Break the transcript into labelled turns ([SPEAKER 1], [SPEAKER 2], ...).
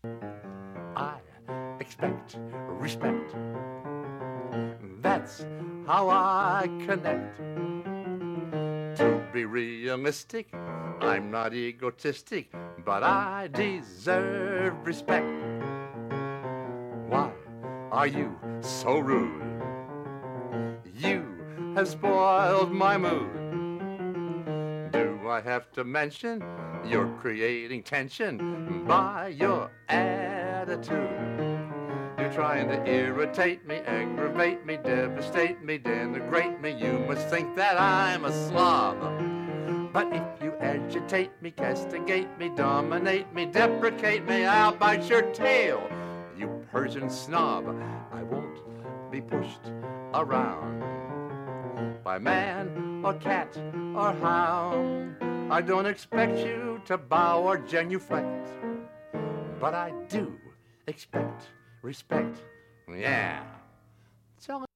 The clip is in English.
[SPEAKER 1] I expect respect. That's how I connect. To be realistic, I'm not egotistic, but I deserve respect. Why are you so rude? You have spoiled my mood. Do I have to mention you're creating tension by your attitude? You're trying to irritate me, aggravate me, devastate me, denigrate me. You must think that I'm a slob. But if you agitate me, castigate me, dominate me, deprecate me, I'll bite your tail, you Persian snob. I won't be pushed around by man or cat or hound. I don't expect you to bow or genuflect, but I do expect respect. Yeah. So